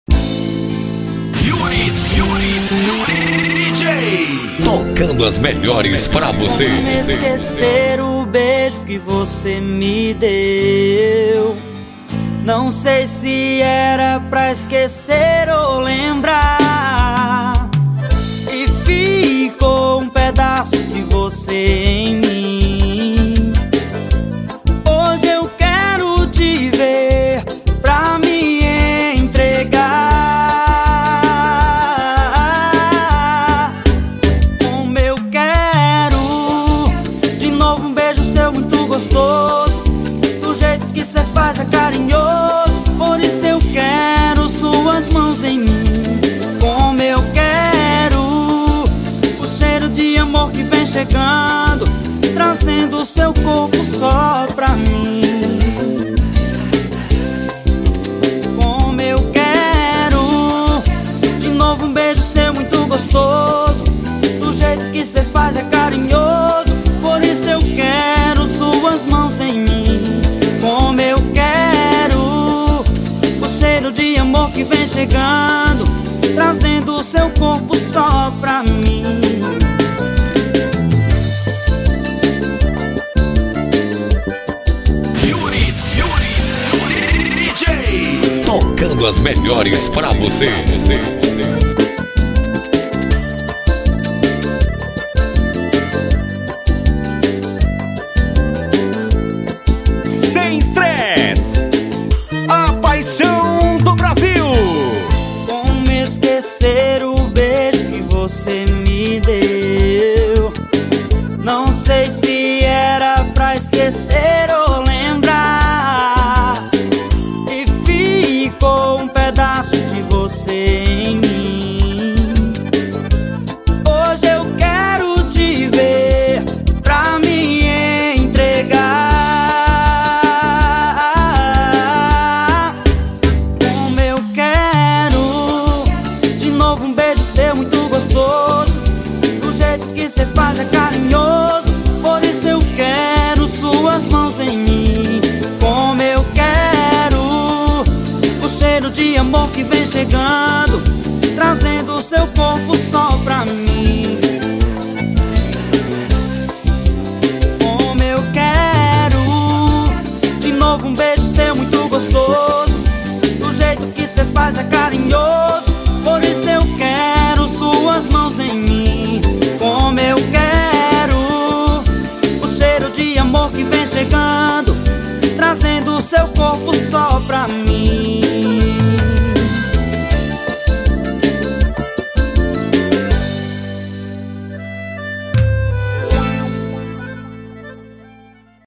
Yuri DJ, tocando as melhores pra você. Como esquecer o beijo que você me deu? Não sei se era pra esquecer ou lembrar. E ficou um pedaço de você em mim. Hoje eu quero te ver pra me entregar. Como eu quero de novo um beijo seu muito gostoso. Do jeito que cê faz é carinhoso. Por isso eu quero suas mãos em mim. Como eu quero o cheiro de amor que vem chegando, trazendo o seu corpo só pra mim. Como eu quero de novo um beijo seu muito gostoso. Do jeito que cê faz é carinhoso. Por isso eu quero suas mãos em mim. Como eu quero o cheiro de amor que vem chegando, trazendo o seu corpo só pra mim. Yuri DJ, tocando as melhores pra você. Sem estresse, a paixão do Brasil. Como esquecer o beijo que você me deu? Não sei se era pra esquecer ou lembrar. E ficou um pedaço de você em mim. Hoje eu quero te ver pra me entregar. Como eu quero de novo um beijo seu muito gostoso. Do jeito que cê faz é carinhoso. Por isso eu quero suas mãos em mim. Como eu quero o cheiro de amor que vem chegando, trazendo o seu corpo só pra mim. Como eu quero de novo um beijo seu muito gostoso. Do jeito que cê faz é carinhoso. Por isso eu quero suas mãos em mim. Como eu quero o cheiro de amor que vem chegando, trazendo o seu corpo só pra mim.